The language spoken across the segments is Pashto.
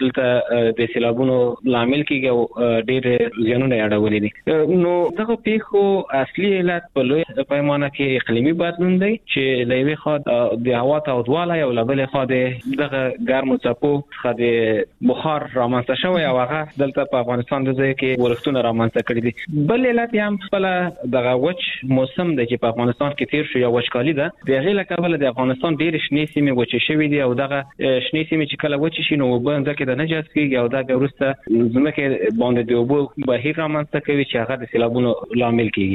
دلته د سیلابونو لامل کیږي او ډېر زیانونه اړولې دي. نو دغه پیښو اصلي علت په لوی پیمانه کې اقلیمي بدلون دی چې لوي خو د هوا تودوالی او لبل خو دغه ګرمو څپو خو د بخار رامنځته شوی او هغه دلته په افغانستان د ځای کې ورښتونه رامنځته کړي دي. بل علت هم خپل دغه وچ موسم دی چې په افغانستان کې تیر شو یا وچکالي ده. د غیله کابل د افغانستان ډېر شنې سیمې وچې شوې دي او دغه شنې سیمې چې کله وچې شي نو وبند کې د نجات کېږي او دا ورسته زمکه باندې د اوبو بهیر رامنځته کوي چې هغه د سیلابونو لامل کېږي.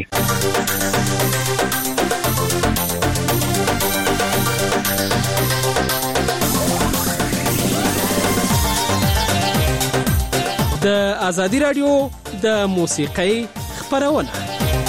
د ازادي رادیو د موسیقۍ خپرونه.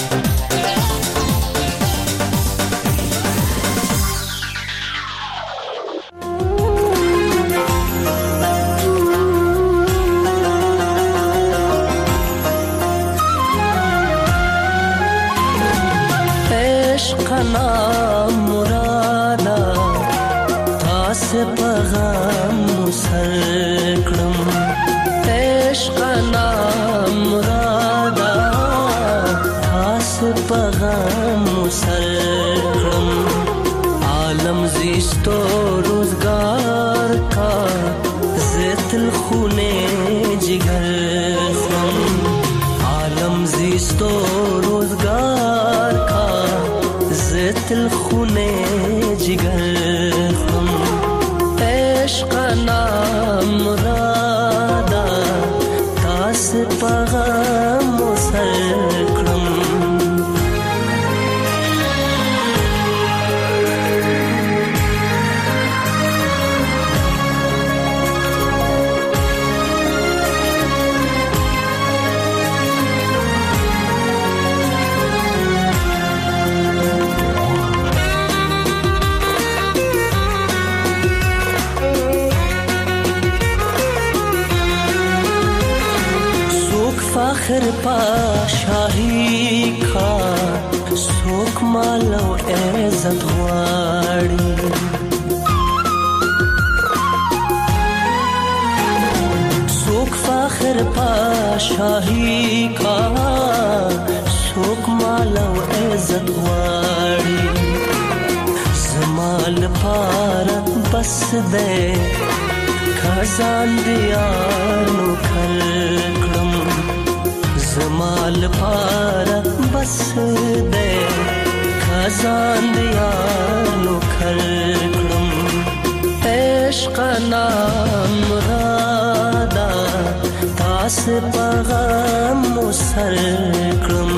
فخر پاشاهی کا سوک مالو عزت غواړي سوک فخر پاشاهی کا سوک مالو عزت غواړي زمال پارا بس دے خزان دیانو کلکم زمال پارا بس دے خزان دیانو کلکم عشق نام رادا تاس پغم مسلکم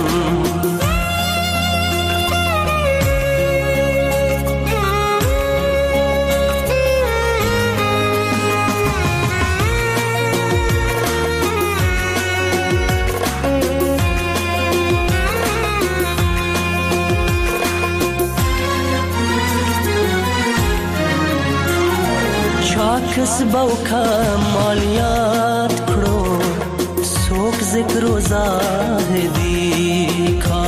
کسبو کمالیات کړو څوک ذکر و زاهدی کا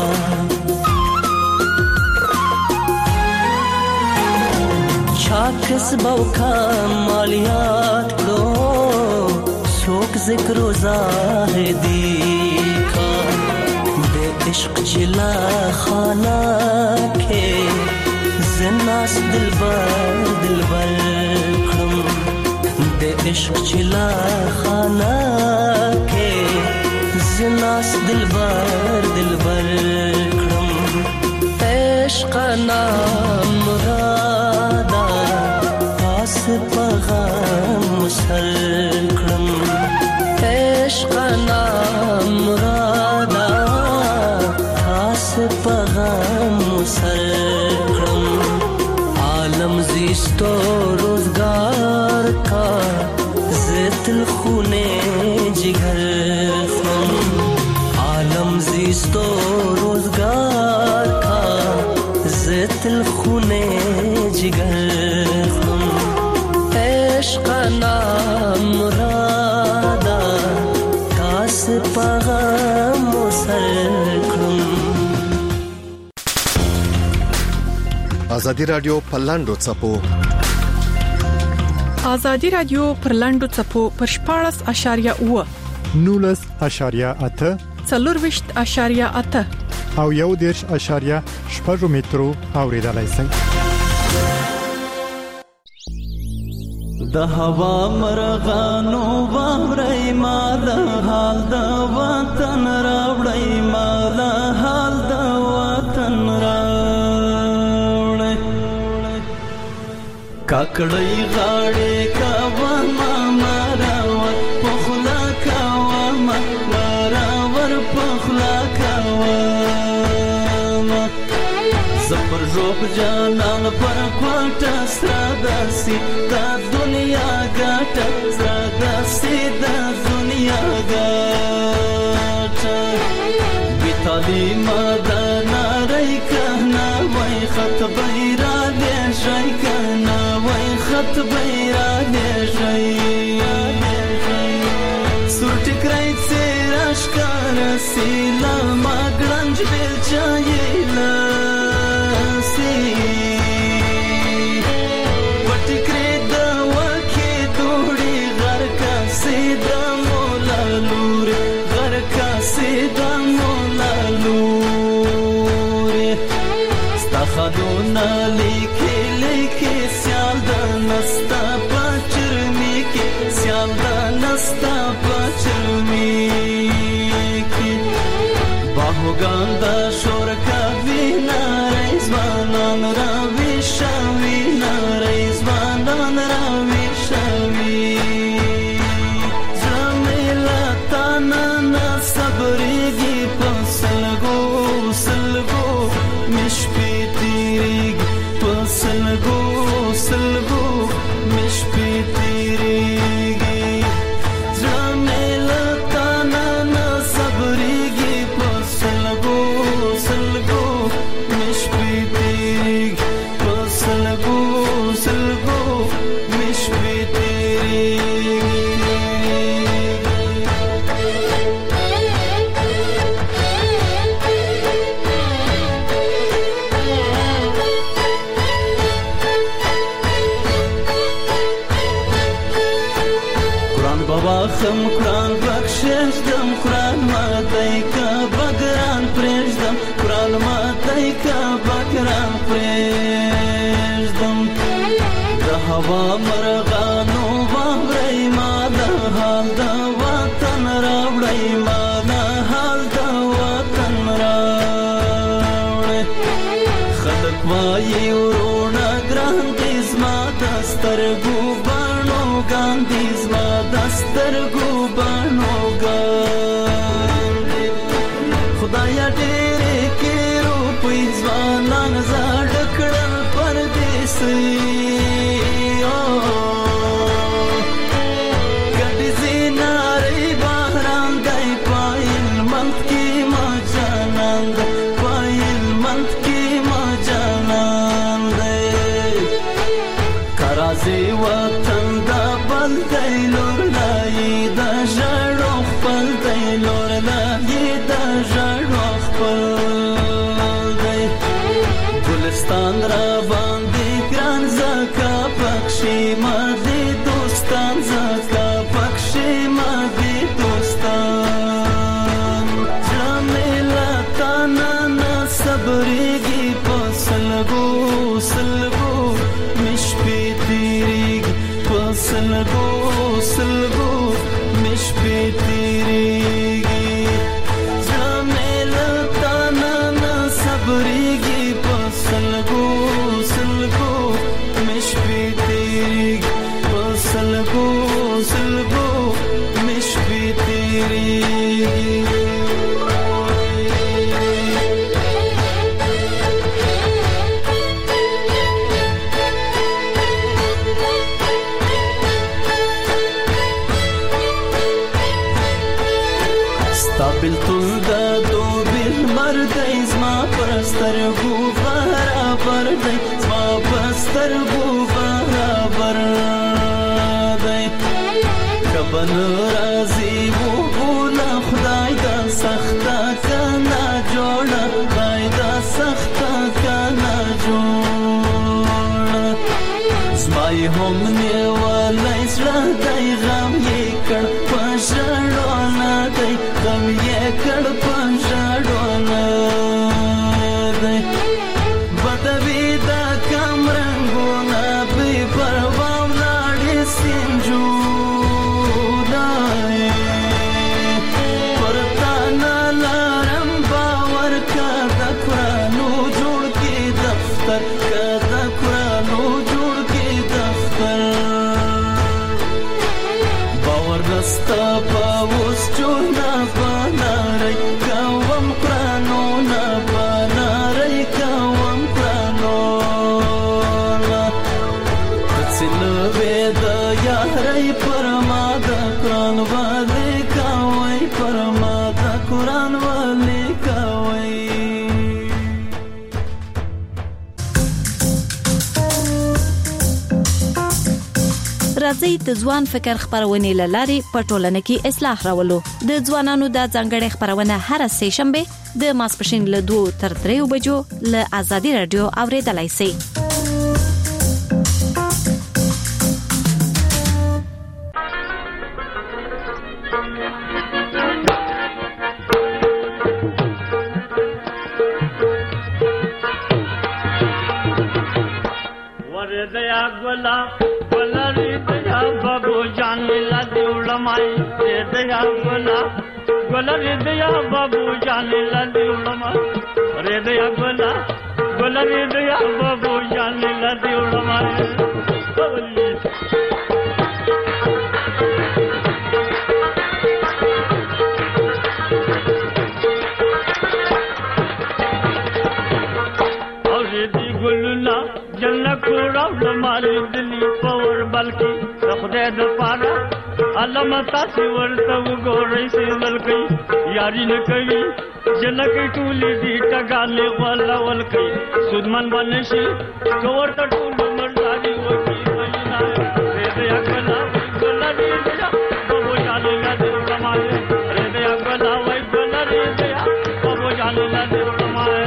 چا کسبو کمالیات کړو څوک ذکر و زاهدی کا د عشق جلا خانه کې زناس دلبر دلبر عشق چلا خانہ کے زناس دلبر دلبر کرم عشق نام مرادا پاس پغم مسل کرم عشق نام مرادا پاس پغم مسل کرم عالم زیستو روزگار کا زیتل خونے جگر خم عالم زیستو روزگار کا زیتل خونے جگر خم عشق نام مرادا تاس پغم مسل کرم. ازادي رادیو په لاندو څپو ازادي رادیو پر لنډو چپو پر 14.8 19.8 4.8 او 1.8 مترو اوریدلای شئ. د هوا مرغانو وړي مال حال د وطن راوړي مال حال د وطن راوړي کاکړی غاړي کاوه ما راوړ پخلا کاوه ما راوړ پخلا کاوه زپر روب جانان پر کوټه سرادسي د دنیا ګټه سرادسي د دنیا ګټه بیتالي مدنا رای کنا وای خط بیرا دې شای کنا وای خط بیرا دې شای سورټ کرای سراش کار سیلا ماګرنج بل چایلا خدونا لیکي لیکي سیال د نستا پچرمی کې سیال د نستا پچرمی کې باهوګان د شور کا وینا رضوانان را وشوي نا رضوانان را وشوي زميلا تانا صبرېږي پسلګو سلګو مشپي سلگو سلگو مش پی تیریگی زمیلتا نا صبریگی پر سلگو سلگو مش پی تیریگی پر سلگو سلگو مش پی تیریگی خم قرآن بخشش دم قرآن ماتای کا بگران پریش دم قرآن ماتای کا بگران پریش دم د هوا مرغانو وړي ما د حال د وطن راوړي ما د حال د وطن راوړي خلک وایي ورونه ګران دې زما دسترګو باڼو ګاندې زما دسترګو باڼو ګاندې خدایا ډېرې کې روپۍ ځوانان زاړه کړل پردیسي ګډې زینارې بهران دی پایل منت کې ما جانان دی پایل منت کې ما جانان دی کرازي وطن دا بل دی لور لای دا ژړو خپل دی لور لای دا ژړو خپل دی ګلستان را باندې ګران زکا پکشي ما دې دوستان زکا پکشي ما دې دوستان جمیلا تانا نا صبرېږي په سلګو سلګو مش پی تیریږي په سلګو سلګو مش پی تیریږي جمیلا تانا نا صبرېږي په سلګو سلګو مش پی تیریږي په سلګو سلګو مش پی تیریږي بلتون دا دو بیل مردی زما پرسترگو برابر دی زما پرسترگو برابر دی کبن رازی و بولا خدای دا سختا کنا جوڑا خدای دا سختا کنا جوڑا زمای هم نیوال دی غم یې کړ په ژړو نه دی غم یې کړ په ژړو نه دی بدوي دا کم رنګونه بې پروا ولاړې سینجونای پر تا نه لرم باور که د قرانو جوړ کې دفتر که د قرانو جوړ کې دفتر باور نستا په اوس جوړه بنارئ کوم قرانو نه بنارئ کوم قرانو نه تڅنوې د یارۍ پر ما د قران والي کوي پر ما د قران والي کوي راځي د ځوان فکر خبرونه لاري په ټولنه کې اصلاح راولو د ځوانانو د ځانګړي خبرونه هر سه شنبه د ماسپښین له 2 تر 3 بجو له ازادي رادیو اوریدلای شئ ورदया गोला गोलरी दया बाबू जान ला दिउलमाई दया गोला गोलरी दया बाबू जान ला दिउलमाई रे दया गोला गोलरी दया बाबू जान ला दिउलमाई गुलना जन्नत राव माली दिली पवर बल्कि खुदे द पारा अलमता सिवर तव गोरे से वलकई यारी न कई जनक टूली दी टगाले वाला वलकई सुदमन बनशी कवर त टूल मर्दारी वकी महीना रे दया गला गला रे दया बाबू जाने ला दे रमाए रे दया गला वई गला रे दया बाबू जाने ला दे रमाए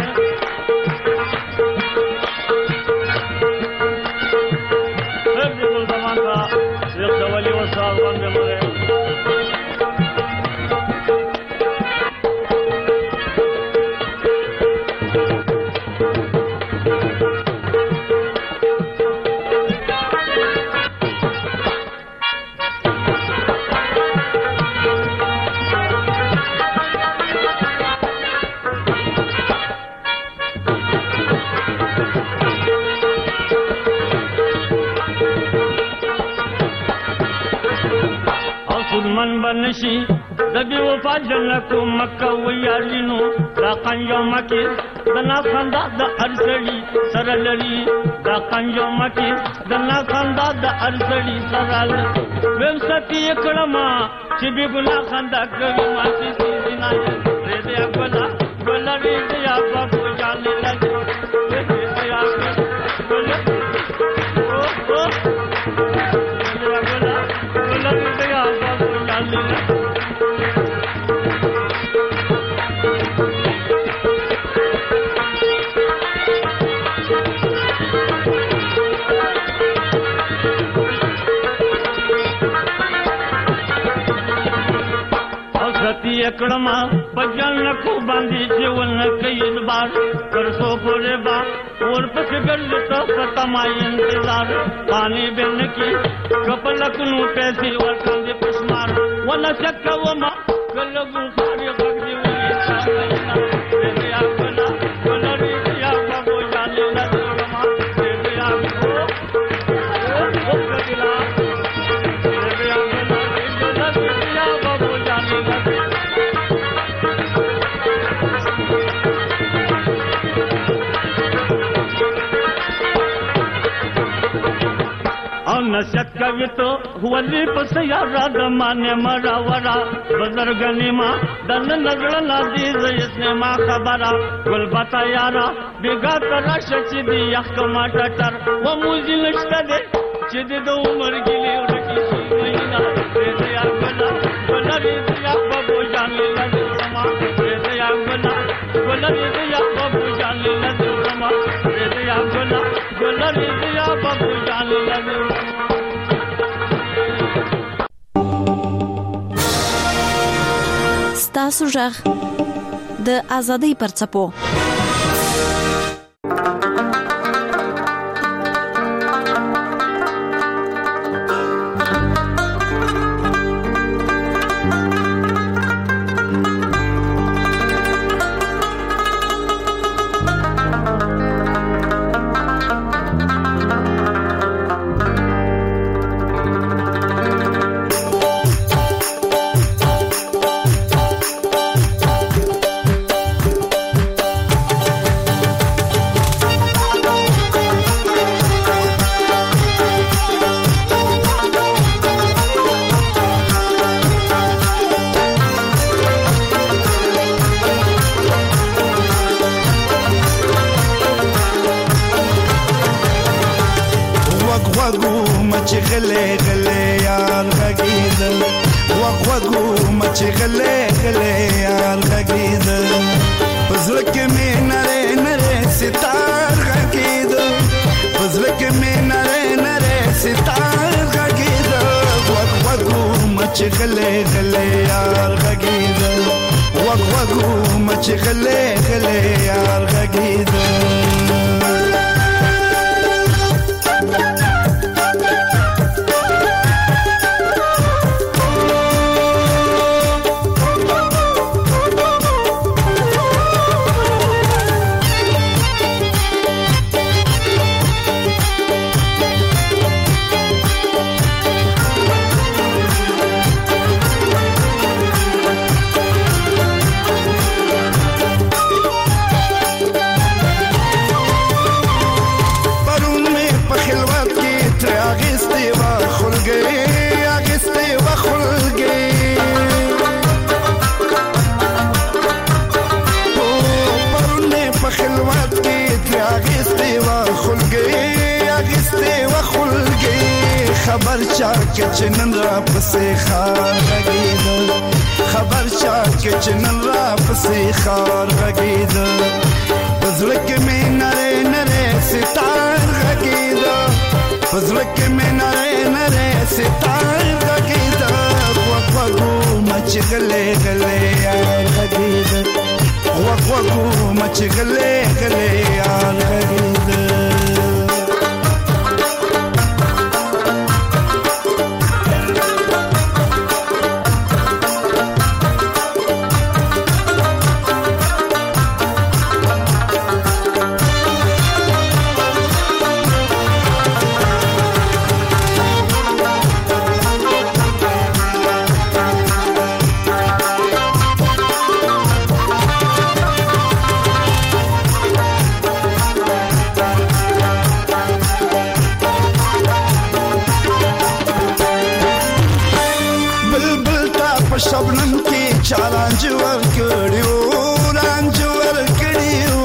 मन बनशी दबी वफा जन्नतु मक्का वयालिनो राकन यौमकी दना खंदा द अरसड़ी सरलरी राकन यौमकी दना खंदा द अरसड़ी सरल वेम सती एकड़मा चिबी गुना खंदा कवि मासी सीना रे दे अगला गोला रे दया बाबू जाने लगे रे दया गोला ओ ओ रे अगला गोला रे दया बाबू जाने लगे एकड़मा पजन को बांधी जीवन कई बार कर सो पूरे बा और पस गल तो पतमाई इंतजार पानी बिन की कपलक नु पैसी और कंदे पुष्मार वला चक्का वमा गलगु खारी बगदी वली साईना रे या गला गला रे या बाबू जाने ला दोड़मा रे या ओ गदिला रे या गला रे या बाबू जाने ला नशत कवि तो वली पस यारा दमाने मरावरा बुजुर्गनी मां दन नजर ना दी इसने मां खबरा गुल बता यारा बिगा तरा शची दी यख टमाटर वो मुझे लचता दे चिद दो उमर गिली उड़की महीना रे दया गला गला रे दया बाबू जाने लगे मां रे दया गला गला रे दया बाबू जाने लगे मां रे दया गला गला रे दया बाबू जाने लगे ستاسو ژغ د ازادۍ پر څپو. خبر چا کې چنن را پسې خار غږید خبر چا کې چنن را پسې خار غږید پزړه کې مې نره نره ستار غږید پزړه کې مې نره نره ستار غږید وقوقو مچ غلې غلې یار غږید وقوقو مچ غلې غلې یار غږید शबनम की चारांज वर कड़ियो रांज वर कड़ियो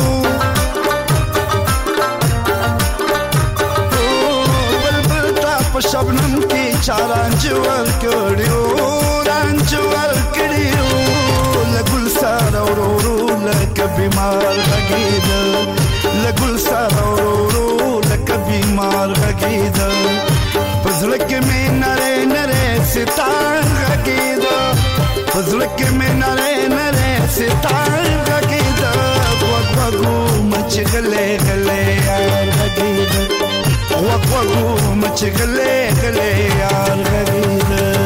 बलबल ताप शबनम की चारांज वर कड़ियो रांज वर कड़ियो लगुल सारा रो लक बीमार गगीद लगुल सारा रो लक बीमार गगीद पजलक में नरे नरे सितार गगीद पजलक में नरे नरे सितार गगीद वगवगू मच गले गले यार गगीद वगवगू मच गले गले यार गगीद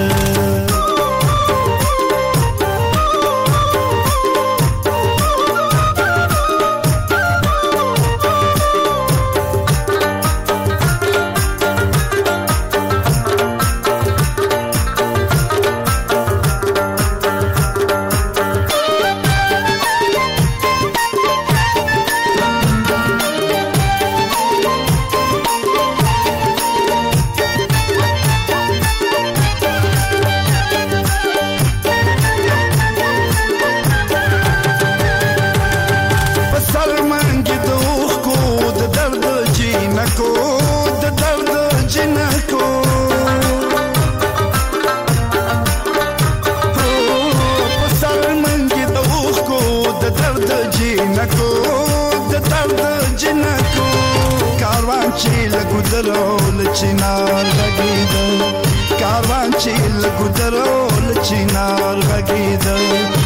चिनार गगीद कारवां चिल गुदरो चिनार गगीद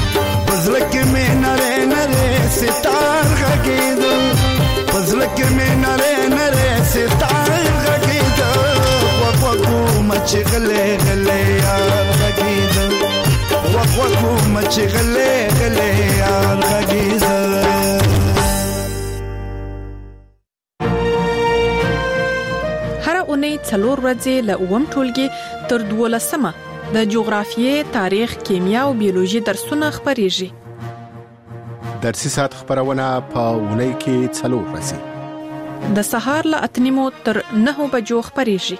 پزړه کې مې نره نره ستار غږېده پزړه کې مې نره نره ستار غږېده وګو مچ غلې غلې یار غږېده وګو مچ غلې غلې یار غږېده. اونۍ 4 ورځې له اوم ټولګي تر 12مه د جغرافیې، تاریخ، کیمیا او بیولوژي درسونه خبريږي. درسي ساعت خبرونه په اونۍ کې 4 ورځې د سهار له 8 تر 9 بجو خبريږي.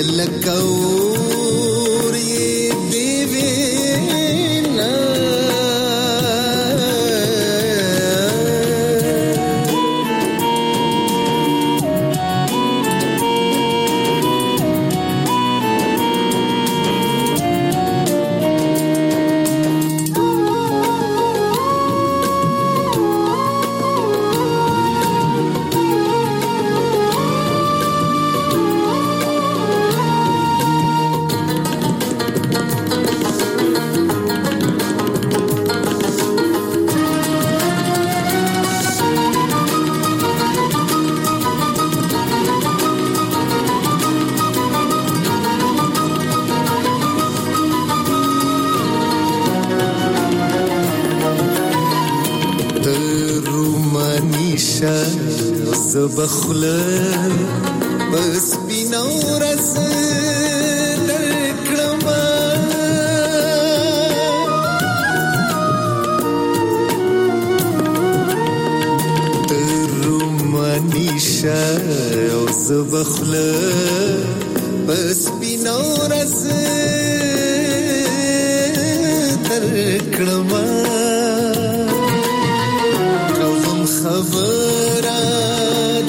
بخله بس بینو رس درکړم ترومانیشه او زبخله بس بینو رس درکړم کوم خبرات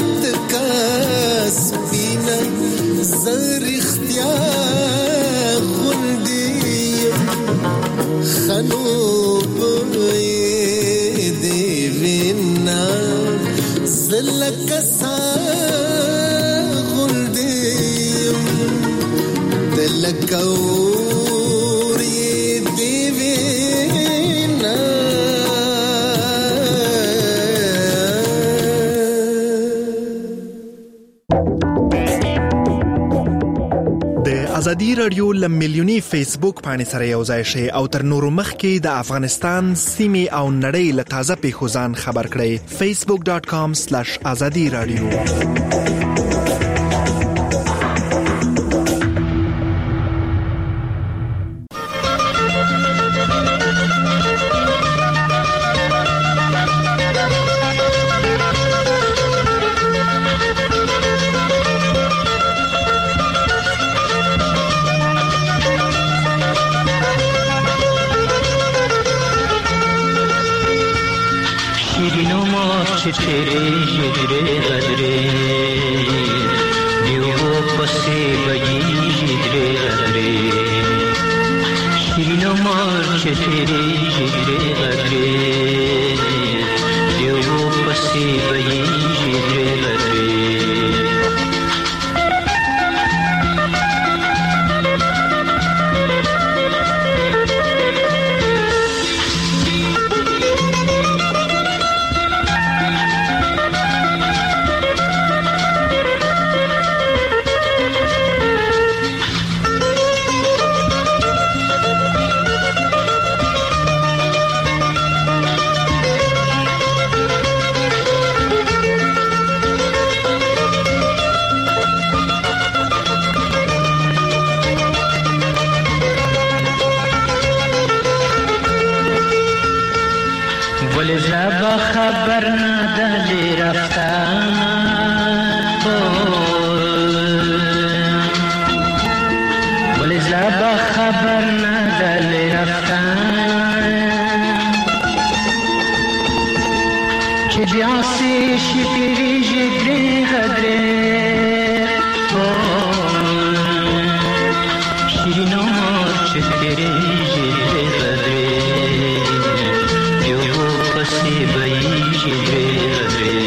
سپینا زر اختیار غلدیم خنوب دیوینا زلکسا غلدیم دلکوری دیوینا ازادي رادیو لمیلیونی فیسبوک باندې سره یو ځای شي او تر نورو مخکې د افغانستان سیمې او نړۍ له تازه پیښو ځان خبر کړئ. facebook.com/azadi radio तेरे जिगरे गदरे दियो पसे बजी जिगरे गदरे शिनो मार्च तेरे जिगरे गदरे दियो पसे बजी जिगरे गदरे خبر نداری رفتن ولی زبا خبر نداری رفتن که بیاسی شیری جگری غدره شیرین آمار چه تیری جگری غدره پسی بایی جدره غدره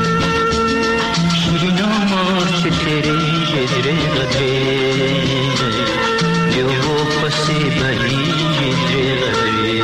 شیرین آمار چه تیره جدره غدره دیو پسی بایی جدره غدره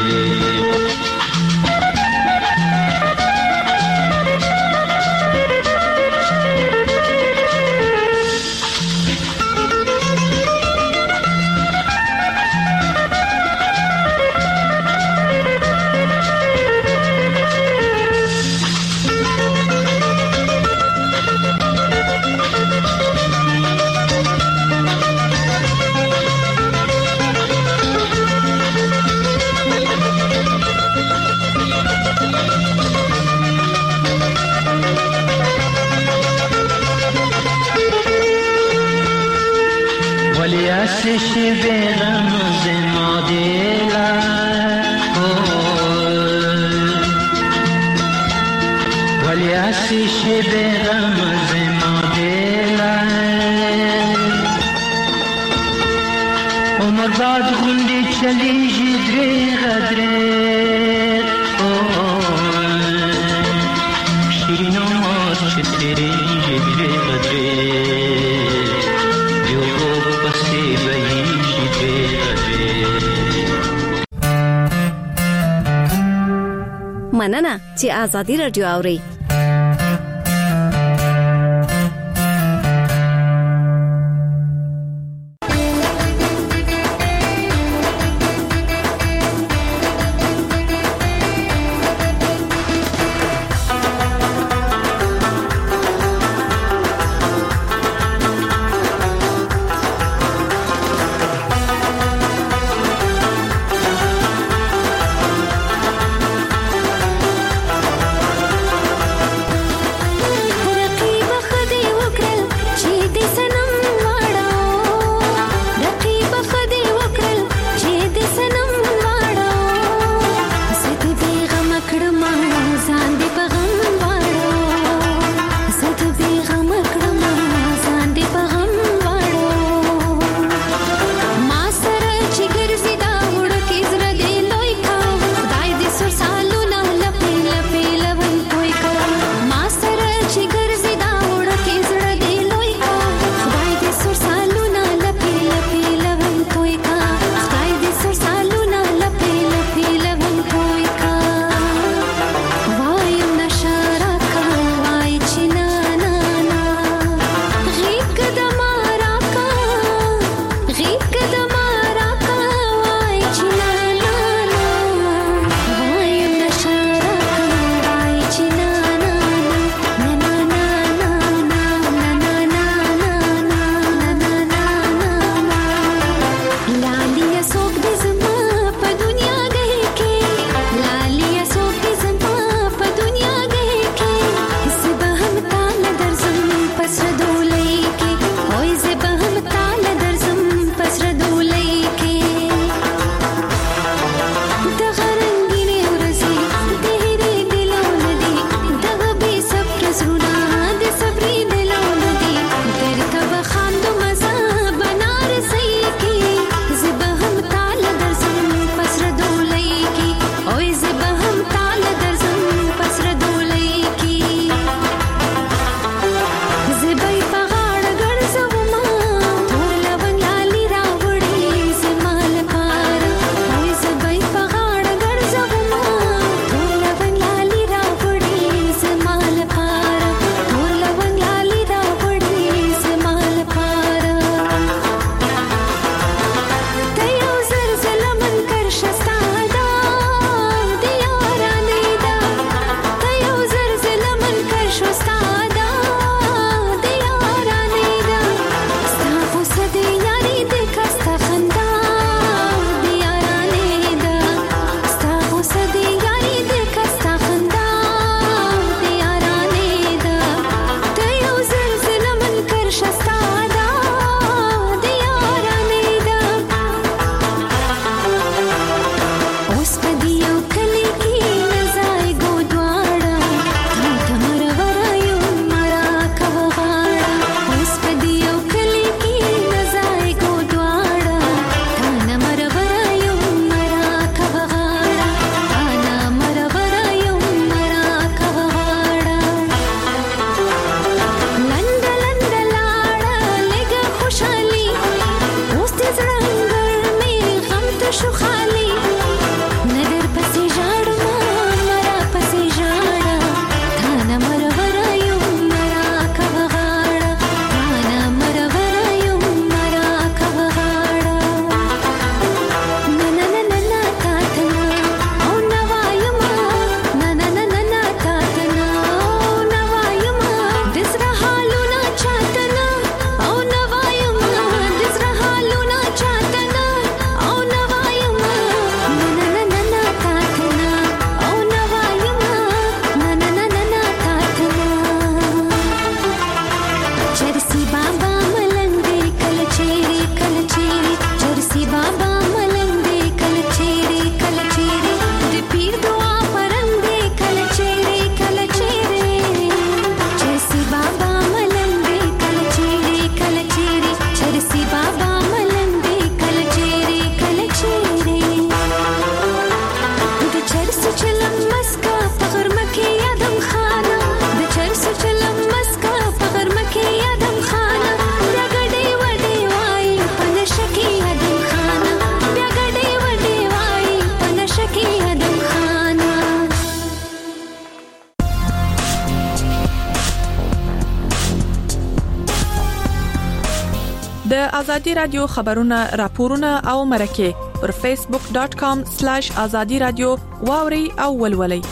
به رمز ما دلم ولی عکسش به رمز ما دلم عمر بعد غندی چلیجی دری غدره شیرین عمر چه تری دری غدره مننه چې آزادي رادیو اوري. د ازادي رادیو خبرونه راپورونه او مرکه پر facebook.com/azadi radio واوري او ولولي.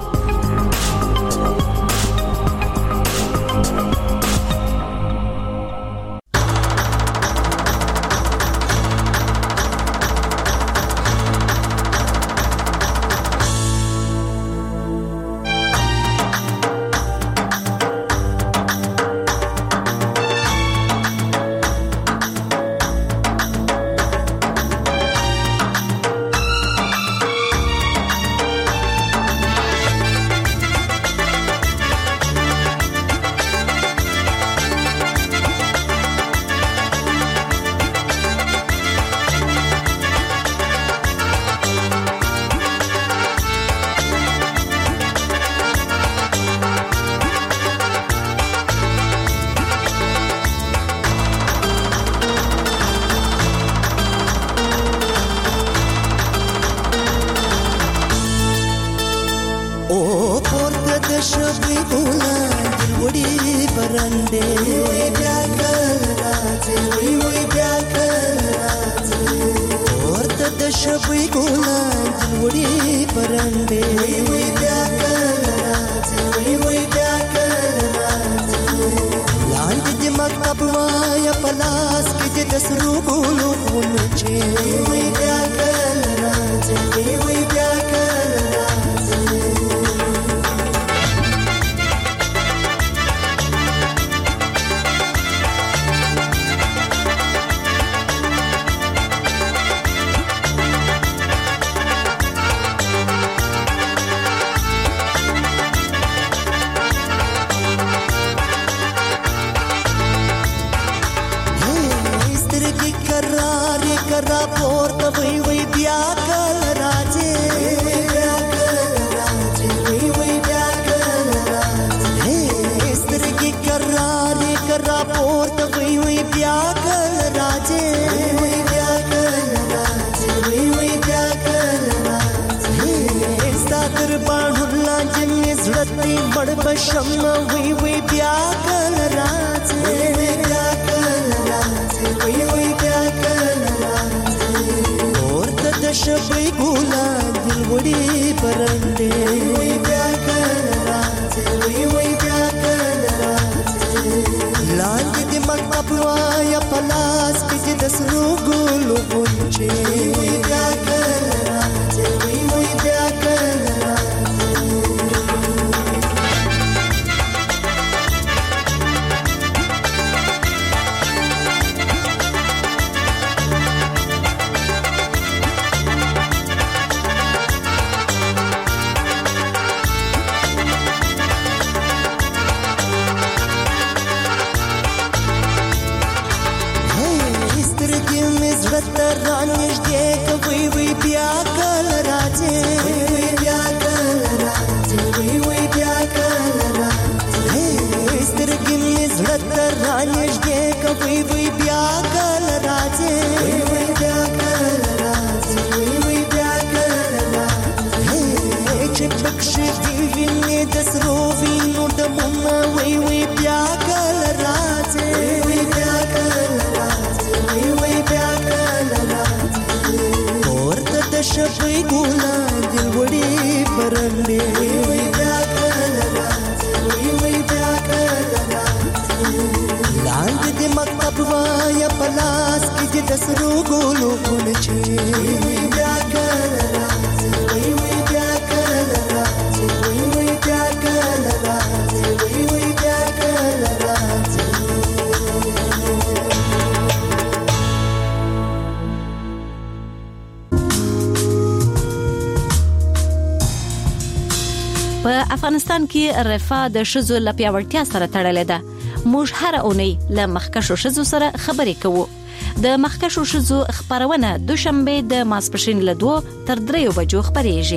په افغانستان کې رفاه د ښځو له پیاوړتیا سره تړلې ده. موږ هر اونۍ له مخکښو ښځو سره خبرې کوو. د مخکښو ښځو خبرونه دوشنبه د ماسپښین له 2 تر 3 بجو خبرېږي.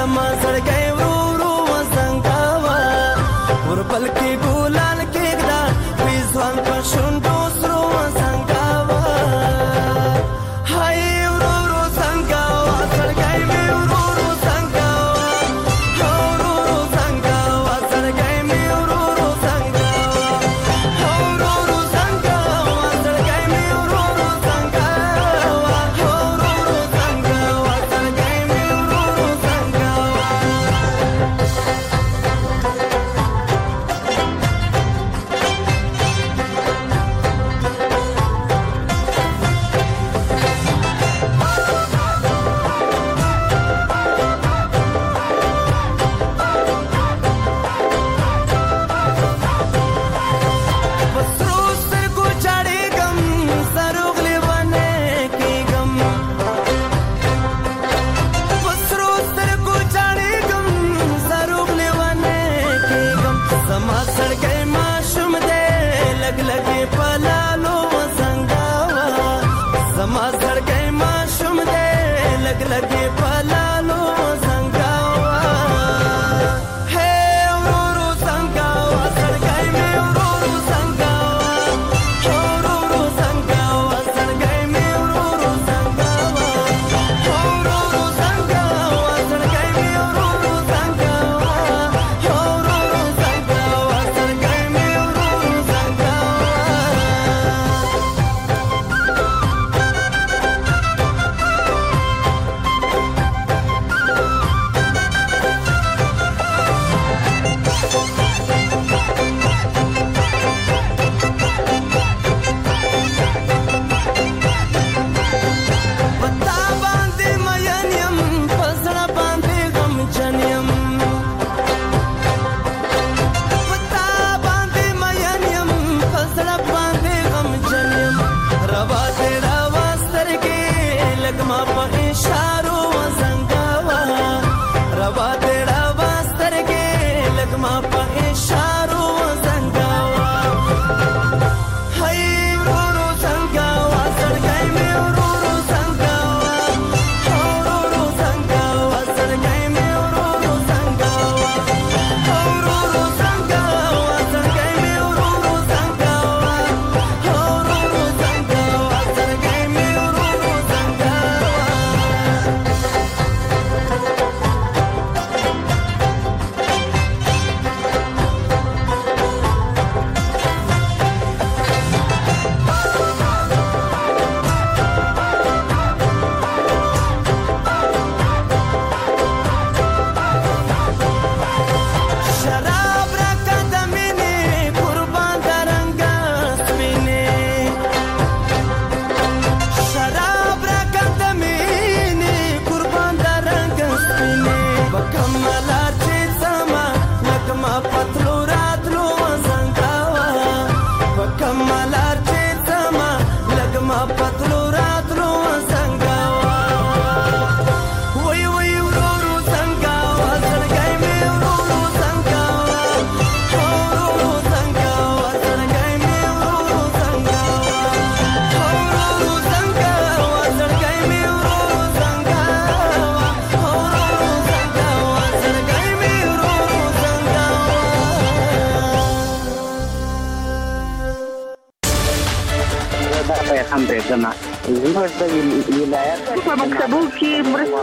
زما زړګی ورو ورو وزنګاوه ورپل کې ګلان کېږده وی ځوان په شونډو سرو وزنګاوه هاي ورو ورو زنګاوه زړګی مې ورو ورو زنګاوه ورو ورو زنګاوه زړګی مې ورو ورو زنګاوه ورو ورو زنګاوه زړګی مې ورو ورو زنګاوه ورو ورو زنګاوه زړګی مې ورو ورو زنګاوه लगे पलालो संगावा हे रो संगावा सरगाई में रो संगावा रो संगावा सरगाई में रो संगावा रो संगावा सरगाई में रो संगावा रो संगावा सरगाई में रो संगावा زما زموږ د ولایت په مکتبو کې